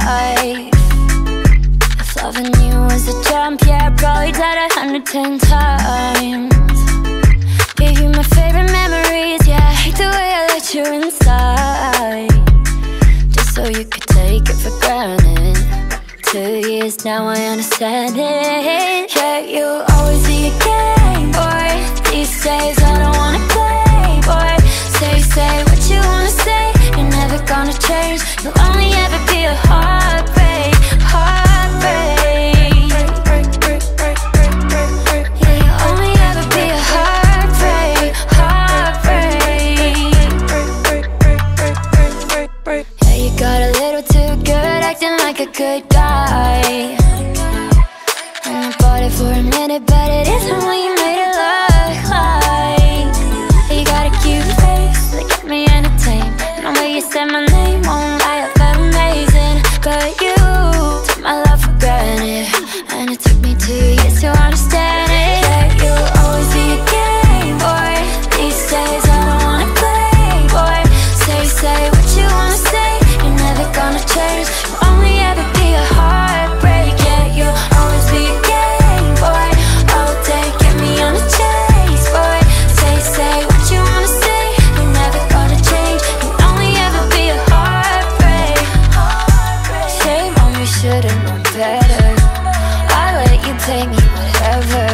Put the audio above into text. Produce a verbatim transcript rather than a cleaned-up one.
life. If loving you was a jump, yeah, I probably died a hundred ten times. Gave you my favorite memories, yeah, I hate the way I let you inside, just so you could take it for granted. Two years now I understand it. Yeah, you'll always be a game boy. These days I don't wanna play, boy. Say, say what you wanna say. You're never gonna change. You'll only ever be a heartbreak, heartbreak. Yeah, you'll only ever be a heartbreak, heartbreak. Yeah, you got a little too good, acting like a good guy. And I bought it for a minute, but it isn't what you made it look like. You got a cute face that kept me entertained, and the way you said my name, won't lie, I felt amazing. But you took my love for granted, and it took me two years to understand it. Yeah, you'll always be a game boy. These days I don't wanna play, boy. Say, say what you wanna say. You're never gonna change. You'll only ever be a heartbreak. Yeah, you'll always be a game boy. All day, get me on a chase, boy. Say, say what you wanna say. You're never gonna change. You'll only ever be a heartbreak. Shame on me, should've known better. I let you take me whatever.